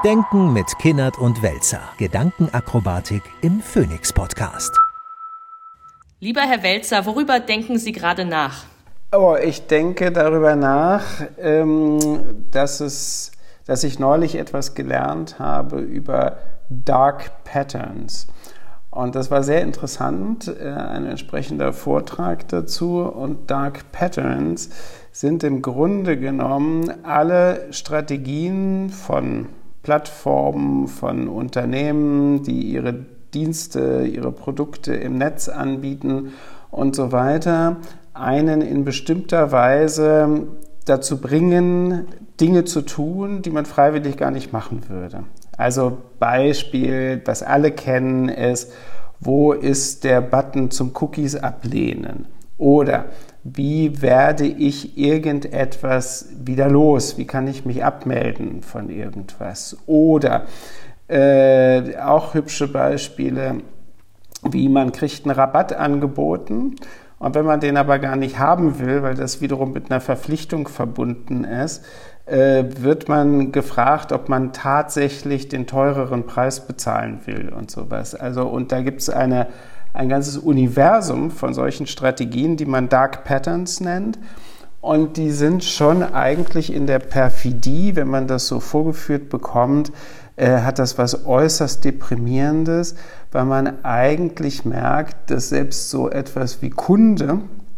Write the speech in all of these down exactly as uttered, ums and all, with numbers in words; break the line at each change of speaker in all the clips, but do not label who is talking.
Denken mit Kinnert und Welzer. Gedankenakrobatik im Phoenix-Podcast.
Lieber Herr Welzer, worüber denken Sie gerade nach?
Oh, ich denke darüber nach, ähm, dass, es, dass ich neulich etwas gelernt habe über Dark Patterns. Und das war sehr interessant, äh, ein entsprechender Vortrag dazu. Und Dark Patterns sind im Grunde genommen alle Strategien von Plattformen, von Unternehmen, die ihre Dienste, ihre Produkte im Netz anbieten und so weiter, einen in bestimmter Weise dazu bringen, Dinge zu tun, die man freiwillig gar nicht machen würde. Also Beispiel, was alle kennen, ist, wo ist der Button zum Cookies ablehnen? Oder wie werde ich irgendetwas wieder los? Wie kann ich mich abmelden von irgendwas? Oder äh, auch hübsche Beispiele, wie man kriegt einen Rabatt angeboten und wenn man den aber gar nicht haben will, weil das wiederum mit einer Verpflichtung verbunden ist, äh, wird man gefragt, ob man tatsächlich den teureren Preis bezahlen will und sowas. Also und da gibt es eine ein ganzes Universum von solchen Strategien, die man Dark Patterns nennt. Und die sind schon eigentlich in der Perfidie, wenn man das so vorgeführt bekommt, äh, hat das was äußerst Deprimierendes, weil man eigentlich merkt, dass selbst so etwas wie Kunde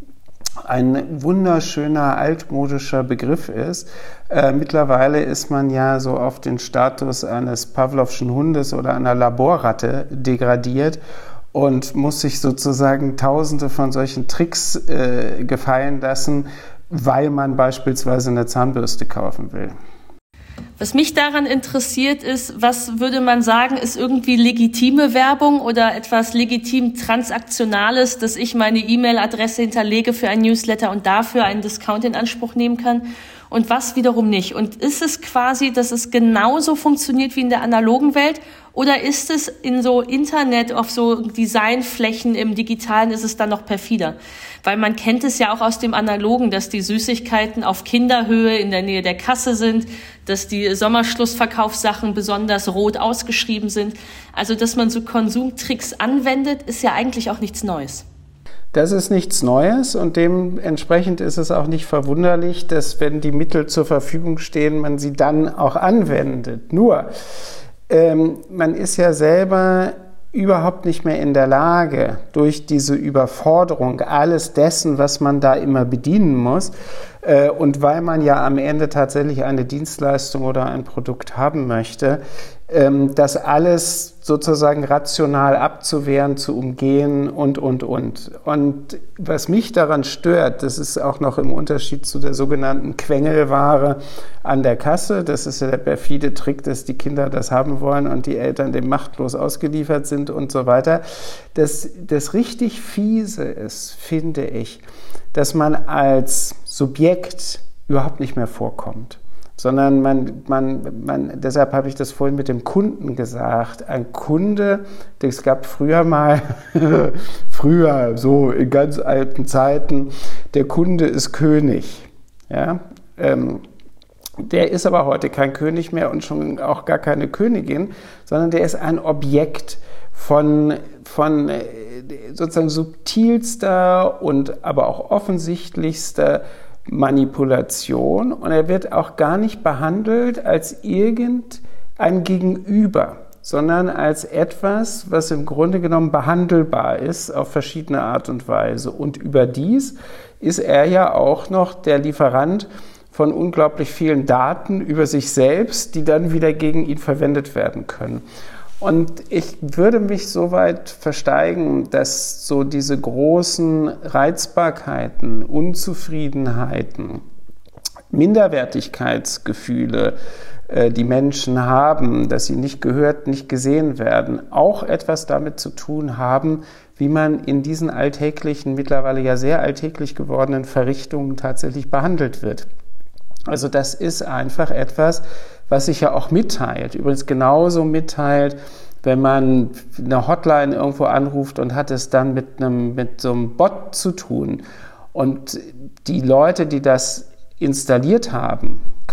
ein wunderschöner, altmodischer Begriff ist. Äh, mittlerweile ist man ja so auf den Status eines Pavlovschen Hundes oder einer Laborratte degradiert und muss sich sozusagen tausende von solchen Tricks äh, gefallen lassen, weil man beispielsweise eine Zahnbürste kaufen will.
Was mich daran interessiert ist, was würde man sagen, ist irgendwie legitime Werbung oder etwas legitim Transaktionales, dass ich meine E-Mail-Adresse hinterlege für ein Newsletter und dafür einen Discount in Anspruch nehmen kann und was wiederum nicht? Und ist es quasi, dass es genauso funktioniert wie in der analogen Welt oder ist es in so Internet, auf so Designflächen im Digitalen, ist es dann noch perfider? Weil man kennt es ja auch aus dem Analogen, dass die Süßigkeiten auf Kinderhöhe in der Nähe der Kasse sind, dass die Sommerschlussverkaufssachen besonders rot ausgeschrieben sind. Also, dass man so Konsumtricks anwendet, ist ja eigentlich auch nichts Neues.
Das ist nichts Neues und dementsprechend ist es auch nicht verwunderlich, dass, wenn die Mittel zur Verfügung stehen, man sie dann auch anwendet. Nur, ähm, man ist ja selber überhaupt nicht mehr in der Lage, durch diese Überforderung alles dessen, was man da immer bedienen muss, äh, und weil man ja am Ende tatsächlich eine Dienstleistung oder ein Produkt haben möchte, ähm, das alles sozusagen rational abzuwehren, zu umgehen und, und, und. Und was mich daran stört, das ist auch noch im Unterschied zu der sogenannten Quengelware an der Kasse, das ist ja der perfide Trick, dass die Kinder das haben wollen und die Eltern dem machtlos ausgeliefert sind und so weiter. Das, das richtig Fiese ist, finde ich, dass man als Subjekt überhaupt nicht mehr vorkommt. Sondern man, man, man, deshalb habe ich das vorhin mit dem Kunden gesagt. Ein Kunde, es gab früher mal, früher, so in ganz alten Zeiten, der Kunde ist König. Ja? Ähm, der ist aber heute kein König mehr und schon auch gar keine Königin, sondern der ist ein Objekt von, von sozusagen subtilster und aber auch offensichtlichster Manipulation und er wird auch gar nicht behandelt als irgendein Gegenüber, sondern als etwas, was im Grunde genommen behandelbar ist auf verschiedene Art und Weise. Und überdies ist er ja auch noch der Lieferant von unglaublich vielen Daten über sich selbst, die dann wieder gegen ihn verwendet werden können. Und ich würde mich so weit versteigen, dass so diese großen Reizbarkeiten, Unzufriedenheiten, Minderwertigkeitsgefühle, äh, die Menschen haben, dass sie nicht gehört, nicht gesehen werden, auch etwas damit zu tun haben, wie man in diesen alltäglichen, mittlerweile ja sehr alltäglich gewordenen Verrichtungen tatsächlich behandelt wird. Also das ist einfach etwas, was sich ja auch mitteilt. Übrigens genauso mitteilt, wenn man eine Hotline irgendwo anruft und hat es dann mit einem, mit so einem Bot zu tun. Und die Leute, die das installiert haben,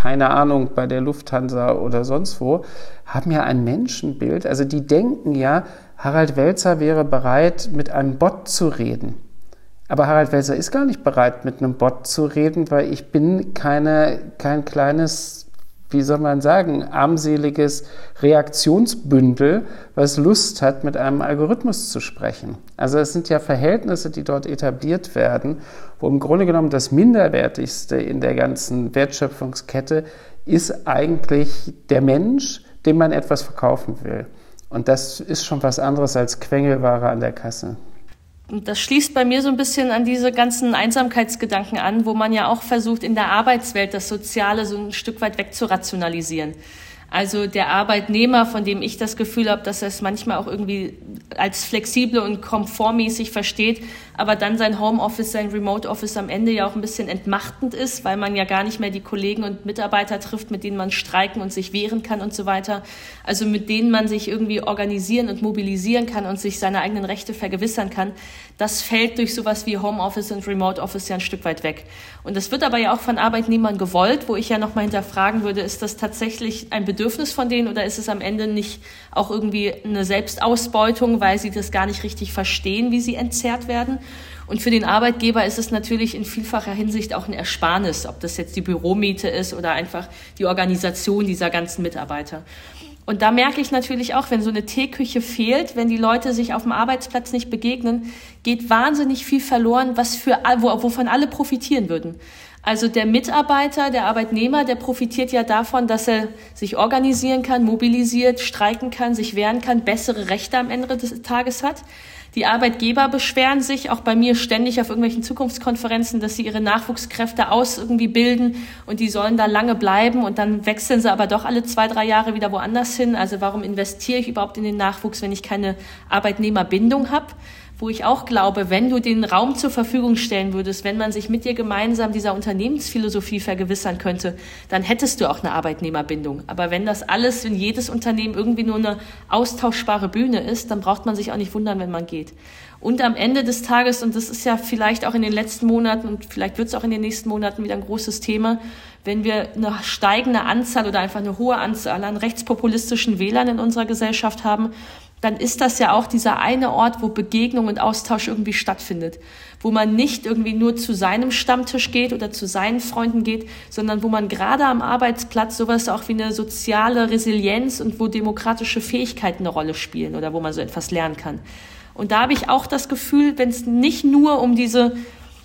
keine Ahnung, bei der Lufthansa oder sonst wo, haben ja ein Menschenbild. Also die denken ja, Harald Welzer wäre bereit, mit einem Bot zu reden. Aber Harald Welzer ist gar nicht bereit, mit einem Bot zu reden, weil ich bin keine, kein kleines, wie soll man sagen, armseliges Reaktionsbündel, was Lust hat, mit einem Algorithmus zu sprechen. Also es sind ja Verhältnisse, die dort etabliert werden, wo im Grunde genommen das Minderwertigste in der ganzen Wertschöpfungskette ist eigentlich der Mensch, dem man etwas verkaufen will. Und das ist schon was anderes als Quengelware an der Kasse.
Und das schließt bei mir so ein bisschen an diese ganzen Einsamkeitsgedanken an, wo man ja auch versucht, in der Arbeitswelt das Soziale so ein Stück weit wegzurationalisieren. Also der Arbeitnehmer, von dem ich das Gefühl habe, dass er es manchmal auch irgendwie als flexibel und komfortmäßig versteht, aber dann sein Homeoffice, sein Remote Office am Ende ja auch ein bisschen entmachtend ist, weil man ja gar nicht mehr die Kollegen und Mitarbeiter trifft, mit denen man streiken und sich wehren kann und so weiter. Also mit denen man sich irgendwie organisieren und mobilisieren kann und sich seine eigenen Rechte vergewissern kann. Das fällt durch sowas wie Homeoffice und Remote Office ja ein Stück weit weg. Und das wird aber ja auch von Arbeitnehmern gewollt, wo ich ja nochmal hinterfragen würde, ist das tatsächlich ein Bedürfnis von denen oder ist es am Ende nicht auch irgendwie eine Selbstausbeutung, weil sie das gar nicht richtig verstehen, wie sie entzerrt werden? Und für den Arbeitgeber ist es natürlich in vielfacher Hinsicht auch ein Ersparnis, ob das jetzt die Büromiete ist oder einfach die Organisation dieser ganzen Mitarbeiter. Und da merke ich natürlich auch, wenn so eine Teeküche fehlt, wenn die Leute sich auf dem Arbeitsplatz nicht begegnen, geht wahnsinnig viel verloren, was für, wovon alle profitieren würden. Also der Mitarbeiter, der Arbeitnehmer, der profitiert ja davon, dass er sich organisieren kann, mobilisiert, streiken kann, sich wehren kann, bessere Rechte am Ende des Tages hat. Die Arbeitgeber beschweren sich auch bei mir ständig auf irgendwelchen Zukunftskonferenzen, dass sie ihre Nachwuchskräfte aus irgendwie bilden und die sollen da lange bleiben und dann wechseln sie aber doch alle zwei, drei Jahre wieder woanders hin. Also warum investiere ich überhaupt in den Nachwuchs, wenn ich keine Arbeitnehmerbindung habe? Wo ich auch glaube, wenn du den Raum zur Verfügung stellen würdest, wenn man sich mit dir gemeinsam dieser Unternehmensphilosophie vergewissern könnte, dann hättest du auch eine Arbeitnehmerbindung. Aber wenn das alles in jedes Unternehmen irgendwie nur eine austauschbare Bühne ist, dann braucht man sich auch nicht wundern, wenn man geht. Und am Ende des Tages, und das ist ja vielleicht auch in den letzten Monaten und vielleicht wird es auch in den nächsten Monaten wieder ein großes Thema, wenn wir eine steigende Anzahl oder einfach eine hohe Anzahl an rechtspopulistischen Wählern in unserer Gesellschaft haben, dann ist das ja auch dieser eine Ort, wo Begegnung und Austausch irgendwie stattfindet. Wo man nicht irgendwie nur zu seinem Stammtisch geht oder zu seinen Freunden geht, sondern wo man gerade am Arbeitsplatz sowas auch wie eine soziale Resilienz und wo demokratische Fähigkeiten eine Rolle spielen oder wo man so etwas lernen kann. Und da habe ich auch das Gefühl, wenn es nicht nur um diese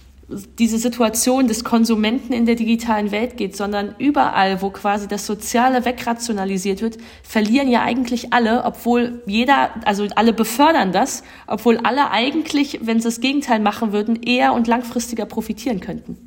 diese Situation des Konsumenten in der digitalen Welt geht, sondern überall, wo quasi das Soziale wegrationalisiert wird, verlieren ja eigentlich alle, obwohl jeder, also alle befördern das, obwohl alle eigentlich, wenn sie das Gegenteil machen würden, eher und langfristiger profitieren könnten.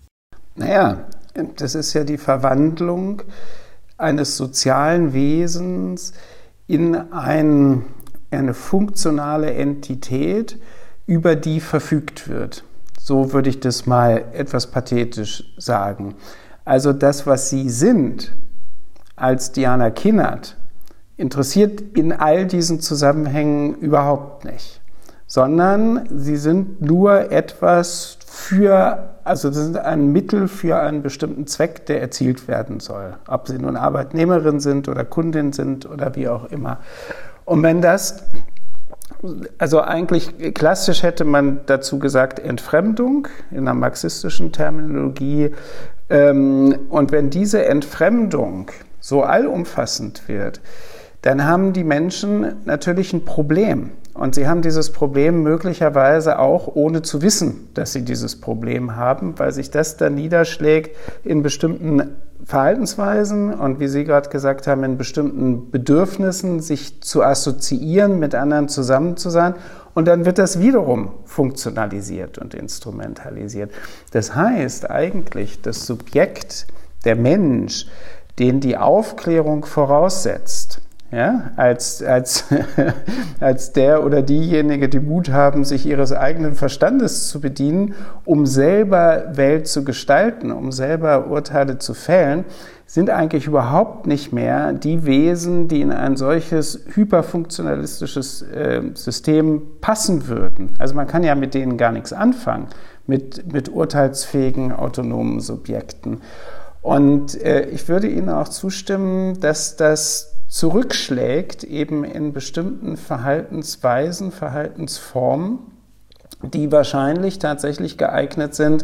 Naja, das ist ja die Verwandlung eines sozialen Wesens in ein, eine funktionale Entität, über die verfügt wird. So würde ich das mal etwas pathetisch sagen. Also das, was Sie sind als Diana Kinnert, interessiert in all diesen Zusammenhängen überhaupt nicht, sondern Sie sind nur etwas für, also das ist ein Mittel für einen bestimmten Zweck, der erzielt werden soll. Ob Sie nun Arbeitnehmerin sind oder Kundin sind oder wie auch immer. Und wenn das... Also eigentlich klassisch hätte man dazu gesagt Entfremdung in der marxistischen Terminologie. Und wenn diese Entfremdung so allumfassend wird, dann haben die Menschen natürlich ein Problem. Und sie haben dieses Problem möglicherweise auch ohne zu wissen, dass sie dieses Problem haben, weil sich das dann niederschlägt in bestimmten Verhaltensweisen und wie Sie gerade gesagt haben, in bestimmten Bedürfnissen, sich zu assoziieren, mit anderen zusammen zu sein. Und dann wird das wiederum funktionalisiert und instrumentalisiert. Das heißt eigentlich, das Subjekt, der Mensch, den die Aufklärung voraussetzt, ja, als, als, als der oder diejenige, die Mut haben, sich ihres eigenen Verstandes zu bedienen, um selber Welt zu gestalten, um selber Urteile zu fällen, sind eigentlich überhaupt nicht mehr die Wesen, die in ein solches hyperfunktionalistisches äh, System passen würden. Also man kann ja mit denen gar nichts anfangen, mit, mit urteilsfähigen, autonomen Subjekten. Und äh, ich würde Ihnen auch zustimmen, dass das zurückschlägt eben in bestimmten Verhaltensweisen, Verhaltensformen, die wahrscheinlich tatsächlich geeignet sind,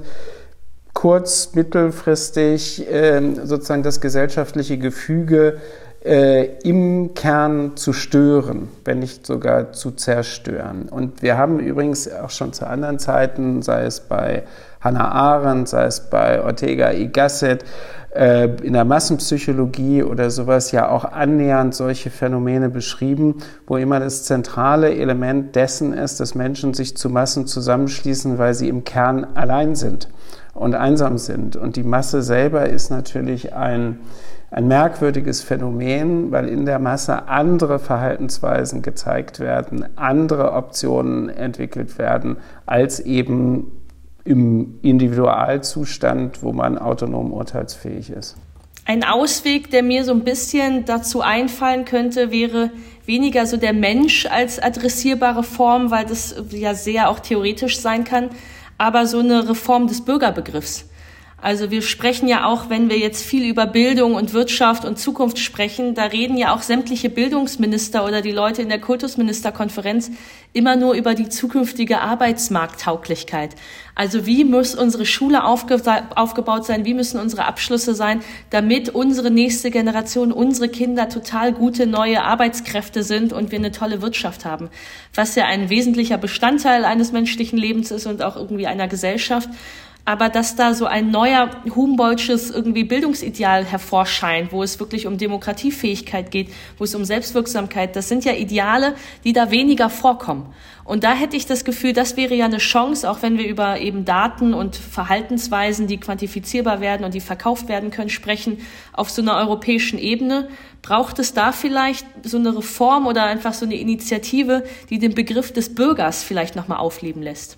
kurz-, mittelfristig äh, sozusagen das gesellschaftliche Gefüge äh, im Kern zu stören, wenn nicht sogar zu zerstören. Und wir haben übrigens auch schon zu anderen Zeiten, sei es bei Hannah Arendt, sei es bei Ortega y Gasset, äh, in der Massenpsychologie oder sowas, ja auch annähernd solche Phänomene beschrieben, wo immer das zentrale Element dessen ist, dass Menschen sich zu Massen zusammenschließen, weil sie im Kern allein sind und einsam sind. Und die Masse selber ist natürlich ein, ein merkwürdiges Phänomen, weil in der Masse andere Verhaltensweisen gezeigt werden, andere Optionen entwickelt werden, als eben im Individualzustand, wo man autonom urteilsfähig ist.
Ein Ausweg, der mir so ein bisschen dazu einfallen könnte, wäre weniger so der Mensch als adressierbare Form, weil das ja sehr auch theoretisch sein kann, aber so eine Reform des Bürgerbegriffs. Also wir sprechen ja auch, wenn wir jetzt viel über Bildung und Wirtschaft und Zukunft sprechen, da reden ja auch sämtliche Bildungsminister oder die Leute in der Kultusministerkonferenz immer nur über die zukünftige Arbeitsmarkttauglichkeit. Also wie muss unsere Schule aufge- aufgebaut sein, wie müssen unsere Abschlüsse sein, damit unsere nächste Generation, unsere Kinder total gute neue Arbeitskräfte sind und wir eine tolle Wirtschaft haben. Was ja ein wesentlicher Bestandteil eines menschlichen Lebens ist und auch irgendwie einer Gesellschaft. Aber dass da so ein neuer Humboldtsches irgendwie Bildungsideal hervorscheint, wo es wirklich um Demokratiefähigkeit geht, wo es um Selbstwirksamkeit, das sind ja Ideale, die da weniger vorkommen. Und da hätte ich das Gefühl, das wäre ja eine Chance, auch wenn wir über eben Daten und Verhaltensweisen, die quantifizierbar werden und die verkauft werden können, sprechen, auf so einer europäischen Ebene. Braucht es da vielleicht so eine Reform oder einfach so eine Initiative, die den Begriff des Bürgers vielleicht nochmal aufleben lässt?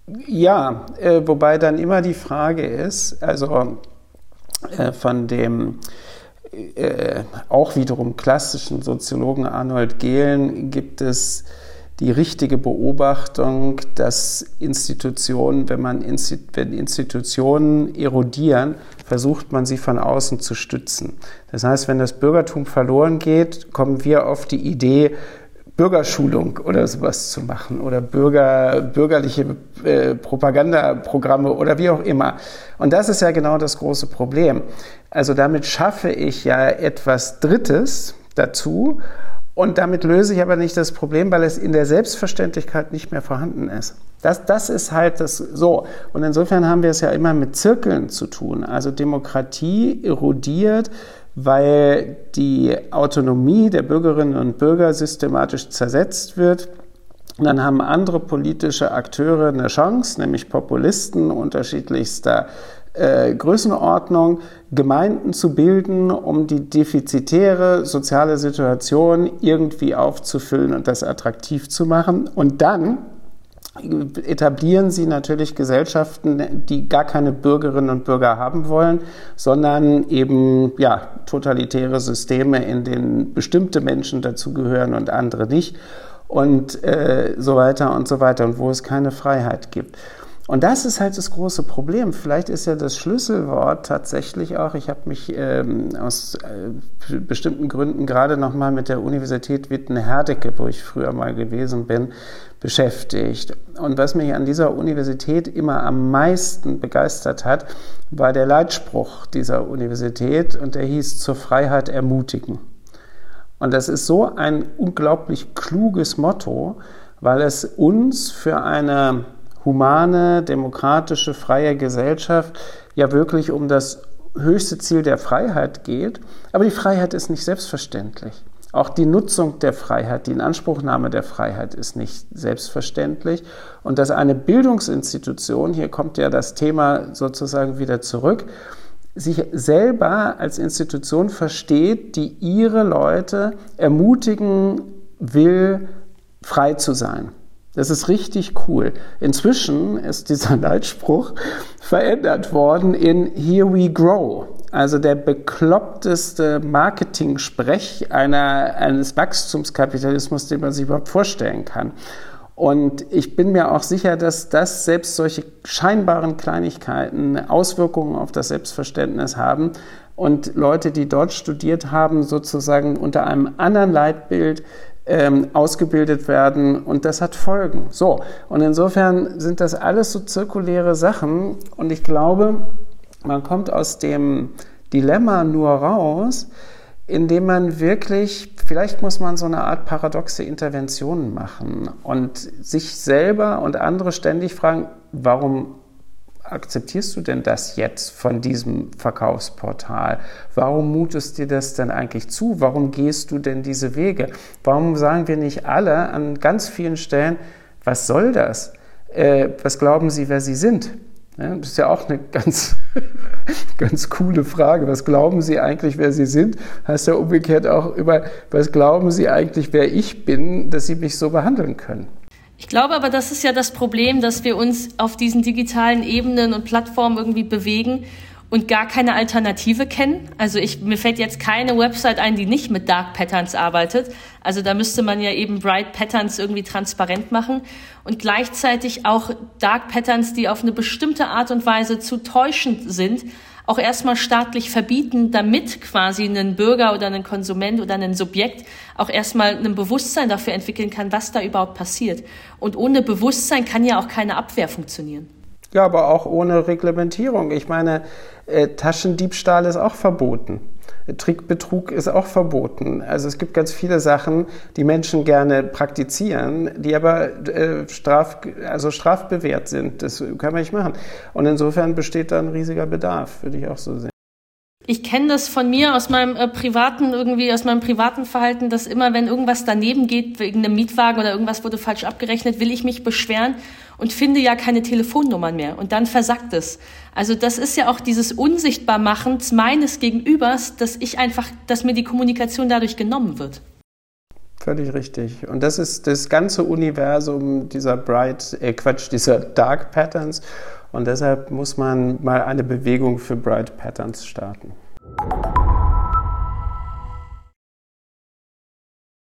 Ja, äh, wobei dann immer die Frage ist, also äh, von dem äh, auch wiederum klassischen Soziologen Arnold Gehlen gibt es die richtige Beobachtung, dass Institutionen, wenn man Insti- wenn Institutionen erodieren, versucht man sie von außen zu stützen. Das heißt, wenn das Bürgertum verloren geht, kommen wir auf die Idee, Bürgerschulung oder sowas zu machen oder Bürger, bürgerliche äh, Propagandaprogramme oder wie auch immer. Und das ist ja genau das große Problem. Also damit schaffe ich ja etwas Drittes dazu und damit löse ich aber nicht das Problem, weil es in der Selbstverständlichkeit nicht mehr vorhanden ist. Das, das ist halt das so. Und insofern haben wir es ja immer mit Zirkeln zu tun. Also Demokratie erodiert, weil die Autonomie der Bürgerinnen und Bürger systematisch zersetzt wird. Und dann haben andere politische Akteure eine Chance, nämlich Populisten unterschiedlichster äh, Größenordnung, Gemeinden zu bilden, um die defizitäre soziale Situation irgendwie aufzufüllen und das attraktiv zu machen. Und dann etablieren sie natürlich Gesellschaften, die gar keine Bürgerinnen und Bürger haben wollen, sondern eben ja, totalitäre Systeme, in denen bestimmte Menschen dazugehören und andere nicht und äh, so weiter und so weiter und wo es keine Freiheit gibt. Und das ist halt das große Problem. Vielleicht ist ja das Schlüsselwort tatsächlich auch, ich habe mich ähm, aus äh, bestimmten Gründen gerade nochmal mit der Universität Witten-Herdecke, wo ich früher mal gewesen bin, beschäftigt. Und was mich an dieser Universität immer am meisten begeistert hat, war der Leitspruch dieser Universität und der hieß: zur Freiheit ermutigen. Und das ist so ein unglaublich kluges Motto, weil es uns für eine humane, demokratische, freie Gesellschaft ja wirklich um das höchste Ziel der Freiheit geht. Aber die Freiheit ist nicht selbstverständlich. Auch die Nutzung der Freiheit, die Inanspruchnahme der Freiheit ist nicht selbstverständlich. Und dass eine Bildungsinstitution, hier kommt ja das Thema sozusagen wieder zurück, sich selber als Institution versteht, die ihre Leute ermutigen will, frei zu sein. Das ist richtig cool. Inzwischen ist dieser Leitspruch verändert worden in Here we grow. Also der bekloppteste Marketing-Sprech einer, eines Wachstumskapitalismus, den man sich überhaupt vorstellen kann. Und ich bin mir auch sicher, dass das selbst solche scheinbaren Kleinigkeiten Auswirkungen auf das Selbstverständnis haben und Leute, die dort studiert haben, sozusagen unter einem anderen Leitbild ähm, ausgebildet werden und das hat Folgen. So, und insofern sind das alles so zirkuläre Sachen und ich glaube, man kommt aus dem Dilemma nur raus, indem man wirklich, vielleicht muss man so eine Art paradoxe Interventionen machen und sich selber und andere ständig fragen, warum akzeptierst du denn das jetzt von diesem Verkaufsportal? Warum mutest dir das denn eigentlich zu? Warum gehst du denn diese Wege? Warum sagen wir nicht alle an ganz vielen Stellen, was soll das? Äh, was glauben Sie, wer Sie sind? Ja, das ist ja auch eine ganz, ganz coole Frage. Was glauben Sie eigentlich, wer Sie sind? Heißt ja umgekehrt auch über, was glauben Sie eigentlich, wer ich bin, dass Sie mich so behandeln können?
Ich glaube aber, das ist ja das Problem, dass wir uns auf diesen digitalen Ebenen und Plattformen irgendwie bewegen und gar keine Alternative kennen. Also ich, mir fällt jetzt keine Website ein, die nicht mit Dark Patterns arbeitet. Also da müsste man ja eben Bright Patterns irgendwie transparent machen und gleichzeitig auch Dark Patterns, die auf eine bestimmte Art und Weise zu täuschend sind, auch erstmal staatlich verbieten, damit quasi ein Bürger oder ein Konsument oder ein Subjekt auch erstmal ein Bewusstsein dafür entwickeln kann, was da überhaupt passiert. Und ohne Bewusstsein kann ja auch keine Abwehr funktionieren.
Ja, aber auch ohne Reglementierung. Ich meine, äh, Taschendiebstahl ist auch verboten. Trickbetrug ist auch verboten. Also es gibt ganz viele Sachen, die Menschen gerne praktizieren, die aber äh, straf, also strafbewehrt sind. Das kann man nicht machen. Und insofern besteht da ein riesiger Bedarf, würde ich auch so sehen.
Ich kenne das von mir aus meinem äh, privaten, irgendwie aus meinem privaten Verhalten, dass immer, wenn irgendwas daneben geht, wegen einem Mietwagen oder irgendwas wurde falsch abgerechnet, will ich mich beschweren und finde ja keine Telefonnummern mehr. Und dann versackt es. Also das ist ja auch dieses Unsichtbarmachens meines Gegenübers, dass ich einfach, dass mir die Kommunikation dadurch genommen wird.
Völlig richtig. Und das ist das ganze Universum dieser Bright, äh Quatsch, dieser Dark Patterns. Und deshalb muss man mal eine Bewegung für Bright Patterns starten.